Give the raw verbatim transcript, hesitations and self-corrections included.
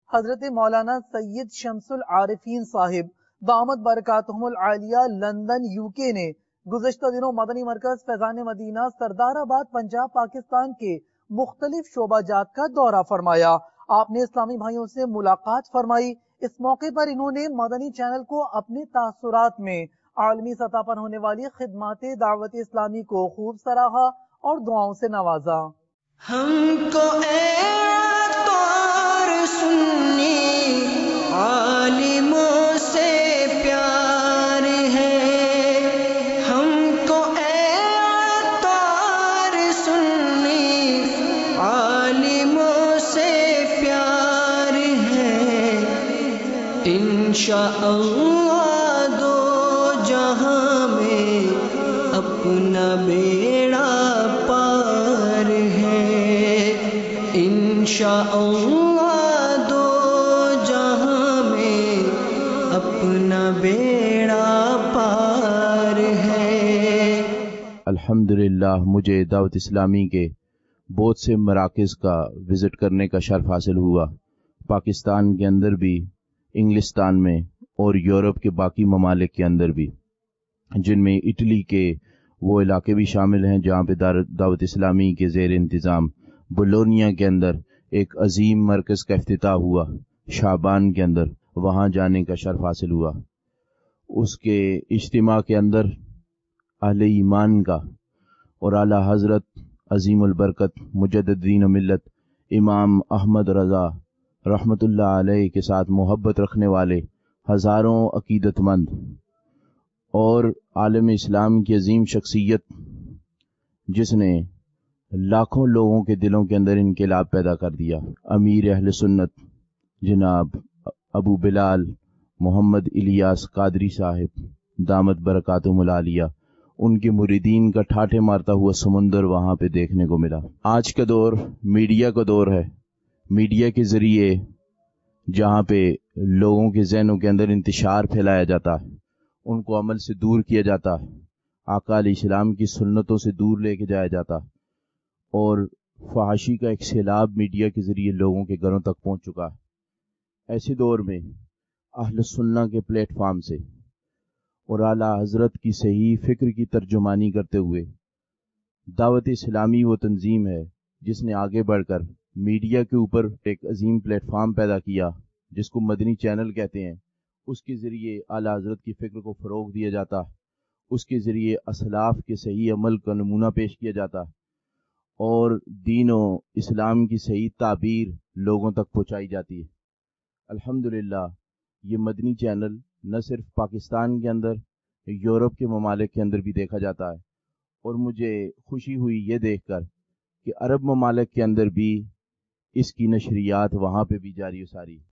حضرت مولانا سید شمس العارفین صاحب دامت برکاتہم العالیہ لندن یو کے نے گزشتہ دنوں مدنی مرکز فیضان مدینہ سردار آباد پنجاب پاکستان کے مختلف شعبہ جات کا دورہ فرمایا۔ آپ نے اسلامی بھائیوں سے ملاقات فرمائی۔ اس موقع پر انہوں نے مدنی چینل کو اپنے تاثرات میں عالمی سطح پر ہونے والی خدمات دعوت اسلامی کو خوب سراہا اور دعاؤں سے نوازا۔ ہم کو اے عطار سنی عالموں سے پیار ہے، ہم کو اے عطار سنی عالموں سے پیار ہے، انشاءاللہ دو جہاں میں اپنا بیڑا پار ہے، انشاءاللہ دو جہاں میں اپنا بیڑا پار ہے۔ الحمدللہ مجھے دعوت اسلامی کے بہت سے مراکز کا وزٹ کرنے کا شرف حاصل ہوا، پاکستان کے اندر بھی، انگلستان میں اور یورپ کے باقی ممالک کے اندر بھی، جن میں اٹلی کے وہ علاقے بھی شامل ہیں جہاں پہ دعوت اسلامی کے زیر انتظام بولونیا کے اندر ایک عظیم مرکز کا افتتاح ہوا شعبان کے اندر، وہاں جانے کا شرف حاصل ہوا۔ اس کے اجتماع کے اندر اہل ایمان کا اور اعلیٰ حضرت عظیم البرکت مجدد دین و ملت امام احمد رضا رحمت اللہ علیہ کے ساتھ محبت رکھنے والے ہزاروں عقیدت مند اور عالم اسلام کی عظیم شخصیت، جس نے لاکھوں لوگوں کے دلوں کے اندر انقلاب پیدا کر دیا، امیر اہل سنت جناب ابو بلال محمد الیاس قادری صاحب دامت برکاتہم العالیہ، ان کے مریدین کا ٹھاٹھے مارتا ہوا سمندر وہاں پہ دیکھنے کو ملا۔ آج کا دور میڈیا کا دور ہے، میڈیا کے ذریعے جہاں پہ لوگوں کے ذہنوں کے اندر انتشار پھیلایا جاتا ہے، ان کو عمل سے دور کیا جاتا ہے، آقا علیہ السلام کی سنتوں سے دور لے کے جایا جاتا ہے، اور فحاشی کا ایک سیلاب میڈیا کے ذریعے لوگوں کے گھروں تک پہنچ چکا ہے۔ ایسے دور میں اہل سنہ کے پلیٹ فارم سے اور اعلیٰ حضرت کی صحیح فکر کی ترجمانی کرتے ہوئے دعوت اسلامی وہ تنظیم ہے جس نے آگے بڑھ کر میڈیا کے اوپر ایک عظیم پلیٹ فارم پیدا کیا جس کو مدنی چینل کہتے ہیں۔ اس کے ذریعے اعلیٰ حضرت کی فکر کو فروغ دیا جاتا ہے، اس کے ذریعے اسلاف کے صحیح عمل کا نمونہ پیش کیا جاتا ہے، اور دین و اسلام کی صحیح تعبیر لوگوں تک پہنچائی جاتی ہے۔ الحمدللہ یہ مدنی چینل نہ صرف پاکستان کے اندر، یورپ کے ممالک کے اندر بھی دیکھا جاتا ہے، اور مجھے خوشی ہوئی یہ دیکھ کر کہ عرب ممالک کے اندر بھی اس کی نشریات وہاں پہ بھی جاری و ساری